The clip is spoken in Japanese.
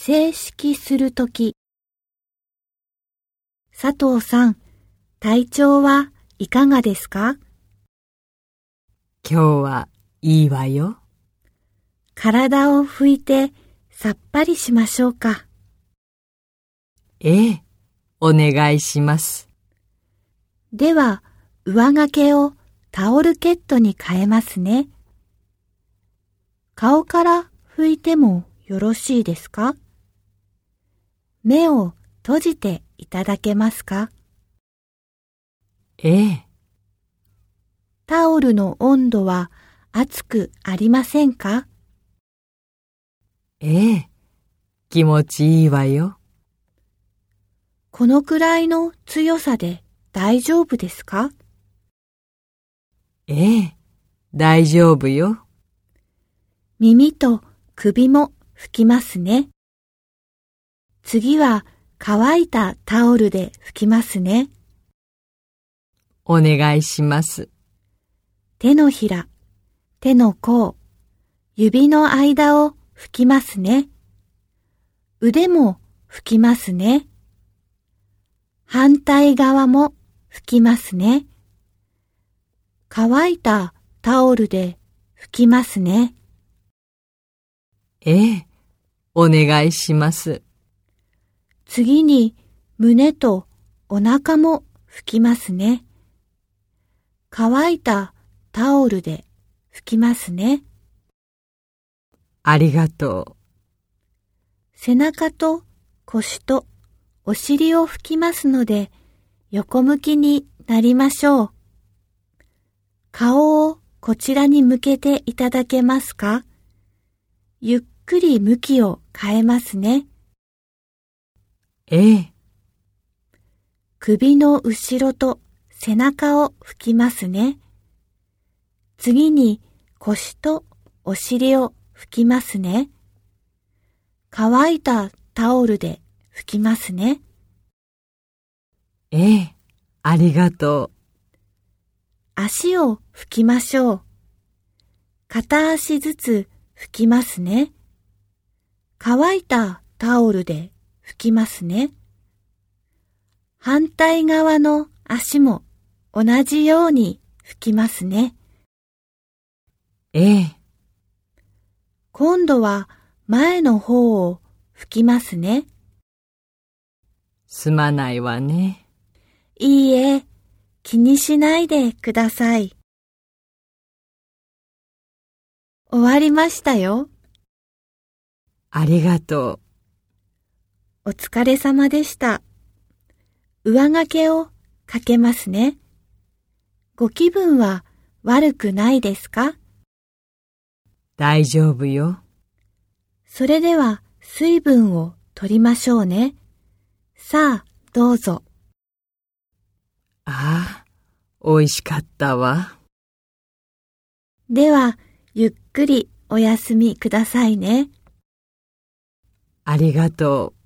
正式するとき。佐藤さん、体調はいかがですか？ 今日はいいわよ。 体を拭いてさっぱりしましょうか。 ええ、お願いします。 では、上掛けをタオルケットに変えますね。顔から拭いてもよろしいですか？目を閉じていただけますか？ ええ。 タオルの温度は熱くありませんか？ ええ、気持ちいいわよ。 このくらいの強さで大丈夫ですか？ ええ、大丈夫よ。 耳と首も拭きますね。次は乾いたタオルで拭きますね。 お願いします。 手のひら、手の甲、指の間を拭きますね。腕も拭きますね。反対側も拭きますね。乾いたタオルで拭きますね。 ええ、お願いします。 次に胸とお腹も拭きますね。乾いたタオルで拭きますね。 ありがとう。 背中と腰とお尻を拭きますので、横向きになりましょう。顔をこちらに向けていただけますか？ゆっくり向きを変えますね。 ええ。 首の後ろと背中を拭きますね。次に腰とお尻を拭きますね。乾いたタオルで拭きますね。 ええ、ありがとう。 足を拭きましょう。片足ずつ拭きますね。乾いたタオルで拭きますね。反対側の足も同じように拭きますね。 ええ。 今度は前の方を拭きますね。 すまないわね。 いいえ、気にしないでください。終わりましたよ。 ありがとお疲れ様でした。上掛けをかけますね。ご気分は悪くないですか？ う。大丈夫よ。 それでは水分を取りましょうね。さあ、どうぞ。 ああ、おいしかったわ。 では、ゆっくりお休みくださいね。 ありがとう。